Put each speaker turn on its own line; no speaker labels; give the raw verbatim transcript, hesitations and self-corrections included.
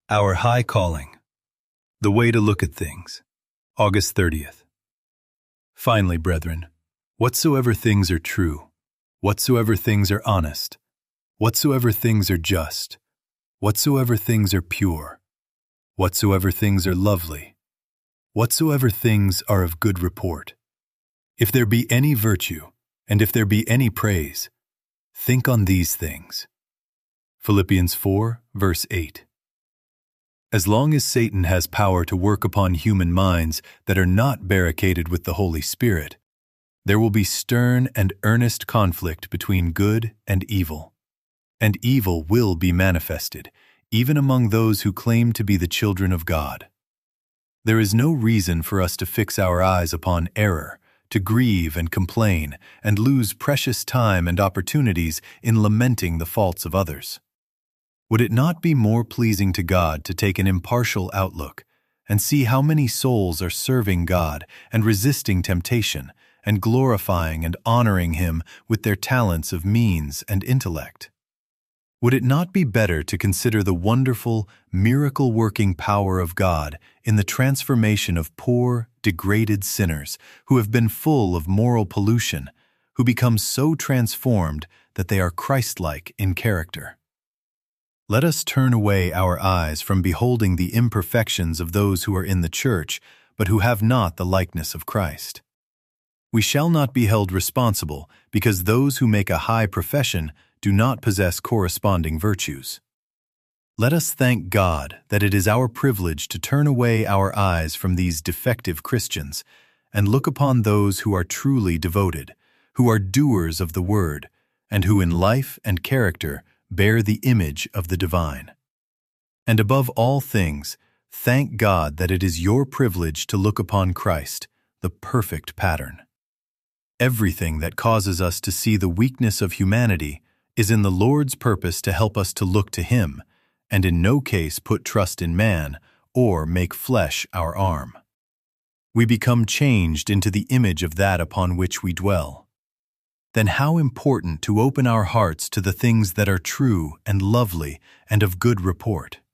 Our High Calling. The Way to Look at Things. August thirtieth. Finally, brethren, whatsoever things are true, whatsoever things are honest, whatsoever things are just, whatsoever things are pure, whatsoever things are lovely, whatsoever things are of good report, if there be any virtue, and if there be any praise, think on these things. Philippians four, verse eight. As long as Satan has power to work upon human minds that are not barricaded with the Holy Spirit, there will be stern and earnest conflict between good and evil. And evil will be manifested, even among those who claim to be the children of God. There is no reason for us to fix our eyes upon error, to grieve and complain, and lose precious time and opportunities in lamenting the faults of others. Would it not be more pleasing to God to take an impartial outlook and see how many souls are serving God and resisting temptation and glorifying and honoring Him with their talents of means and intellect? Would it not be better to consider the wonderful, miracle-working power of God in the transformation of poor, degraded sinners who have been full of moral pollution, who become so transformed that they are Christ-like in character? Let us turn away our eyes from beholding the imperfections of those who are in the church, but who have not the likeness of Christ. We shall not be held responsible because those who make a high profession do not possess corresponding virtues. Let us thank God that it is our privilege to turn away our eyes from these defective Christians and look upon those who are truly devoted, who are doers of the word, and who in life and character bear the image of the divine. And above all things, thank God that it is your privilege to look upon Christ, the perfect pattern. Everything that causes us to see the weakness of humanity is in the Lord's purpose to help us to look to Him, and in no case put trust in man or make flesh our arm. We become changed into the image of that upon which we dwell. Then how important to open our hearts to the things that are true and lovely and of good report.